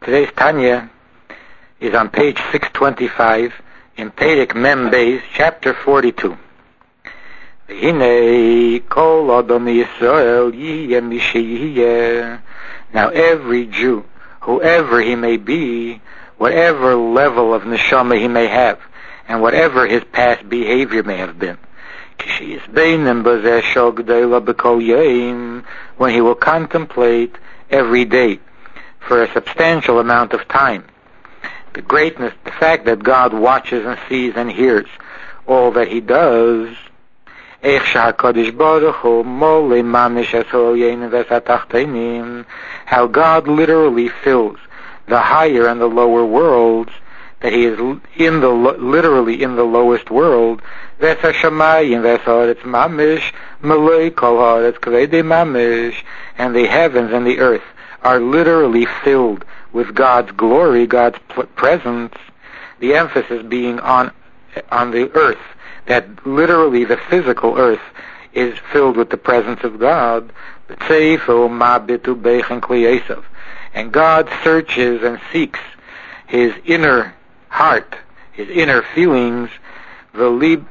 Today's Tanya is on page 625 in Perek Mem Beis, chapter 42. Now every Jew, whoever he may be, whatever level of neshama he may have, and whatever his past behavior may have been, when he will contemplate every day for a substantial amount of time the greatness, the fact that God watches and sees and hears all that he does, how God literally fills the higher and the lower worlds, that he is literally in the lowest world, and the heavens and the earth are literally filled with God's glory, God's presence, the emphasis being on the earth, that literally the physical earth is filled with the presence of God. And God searches and seeks his inner heart, his inner feelings, and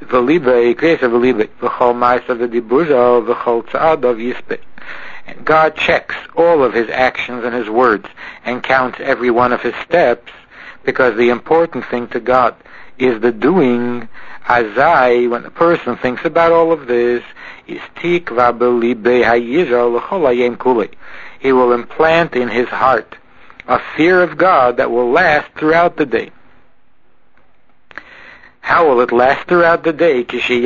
God checks all of his actions and his words and counts every one of his steps, because the important thing to God is the doing. Azai, when the person thinks about all of this, he will implant in his heart a fear of God that will last throughout the day. How will it last throughout the day?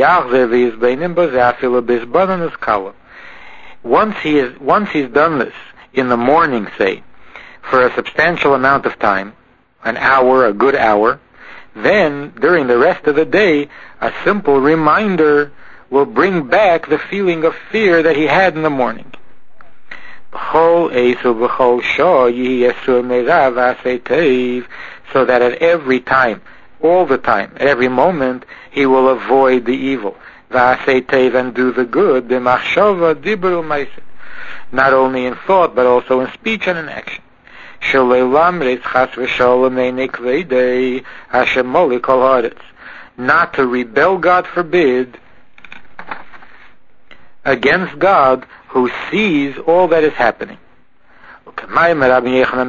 Once he's done this in the morning, say, for a substantial amount of time, an hour, a good hour, then during the rest of the day, a simple reminder will bring back the feeling of fear that he had in the morning. So that at every time, all the time, at every moment, he will avoid the evil, and do the good, not only in thought but also in speech and in action. Not to rebel, God forbid, against God who sees all that is happening. And as Rabbi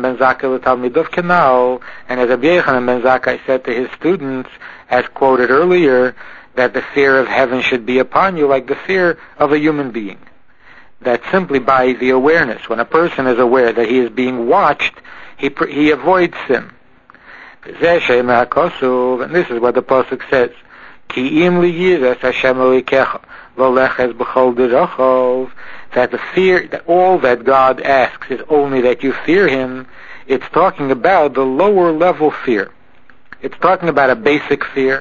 Yochanan ben Zakkai said to his students, as quoted earlier, that the fear of heaven should be upon you like the fear of a human being. That simply by the awareness, when a person is aware that he is being watched, he avoids sin. And this is what the pasuk says: that the fear, that all that God asks is only that you fear him. It's talking about the lower level fear. It's talking about a basic fear,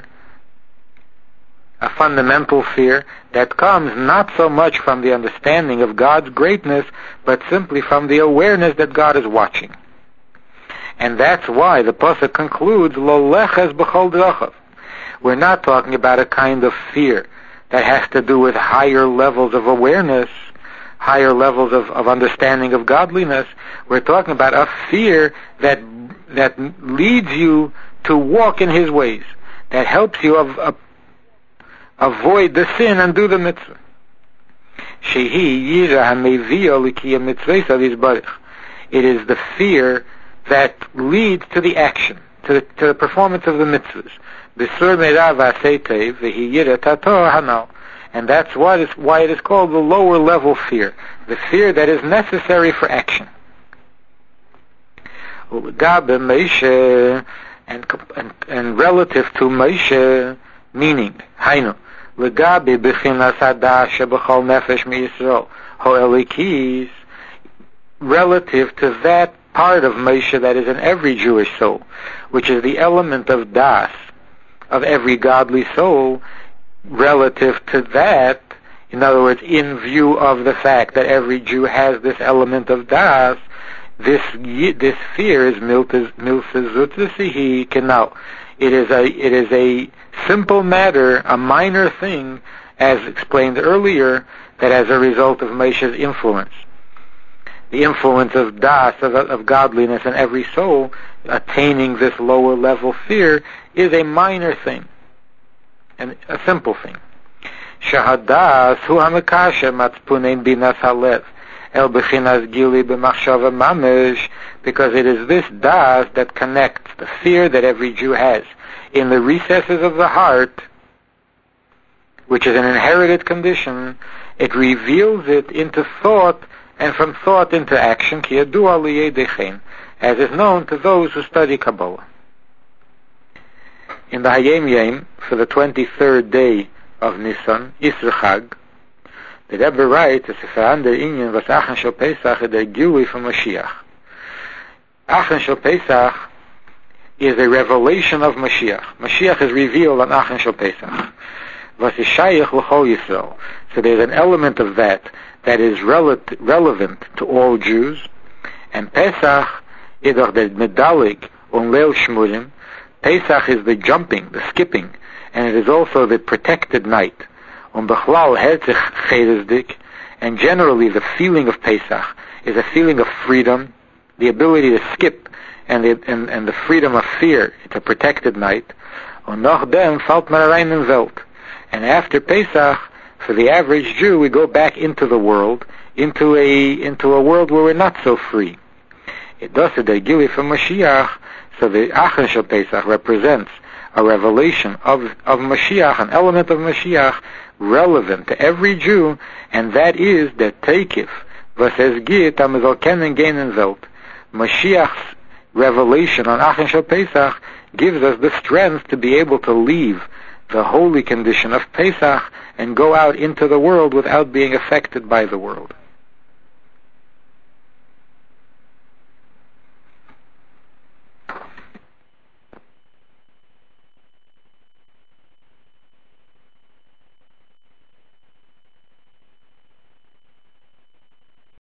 a fundamental fear that comes not so much from the understanding of God's greatness, but simply from the awareness that God is watching. And that's why the pasuk concludes, Lo leches b'chol drachav. We're not talking about a kind of fear that has to do with higher levels of awareness, higher levels of understanding of godliness. We're talking about a fear that leads you to walk in his ways, that helps you avoid the sin and do the mitzvah. It is the fear that leads to the action, to the performance of the mitzvahs. And that's why it is called the lower level fear, the fear that is necessary for action. And relative to Moshe, meaning, relative to that part of Moshe that is in every Jewish soul, which is the element of das, of every godly soul, relative to that, in other words, in view of the fact that every Jew has this element of das, this fear is milsezutzihi kenal. It is a simple matter, a minor thing, as explained earlier, that as a result of Moshe's influence, the influence of das, of godliness in every soul, attaining this lower level fear, is a minor thing, and a simple thing. Shahadas hu hamakasher matzpunein binas halev el bechinas gili b'machshava mamish, because it is this das that connects the fear that every Jew has in the recesses of the heart, which is an inherited condition. It reveals it into thought, and from thought into action, ki yadua liyedechen, as is known to those who study Kabbalah. In the Hayom Yom, for the 23rd day of Nisan, Isra Chag, the Rebbe writes, as if ander inyan was Achen Shel Pesach der Gilui from Mashiach. Achen Shel Pesach is a revelation of Mashiach. Mashiach is revealed on Achen Shel Pesach. Was is Shayach l'chol Yisrael. So there's an element of that is relevant to all Jews. And Pesach is of the medalig on Leil Shmurim. Pesach is the jumping, the skipping, and it is also the protected night. On Bechlal Herzich Chedesdik, and generally the feeling of Pesach is a feeling of freedom, the ability to skip, and the freedom of fear. It's a protected night. Und noch dem fällt man rein in Welt. And after Pesach, for the average Jew, we go back into the world, into a world where we're not so free. It does the Gili from Mashiach, so the Achen Shel Pesach represents a revelation of Mashiach, an element of Mashiach, relevant to every Jew, and that is that Teikif, was es geht, am soll kennen gehen in Welt. Mashiach's revelation on Achen Shel Pesach gives us the strength to be able to leave the holy condition of Pesach and go out into the world without being affected by the world.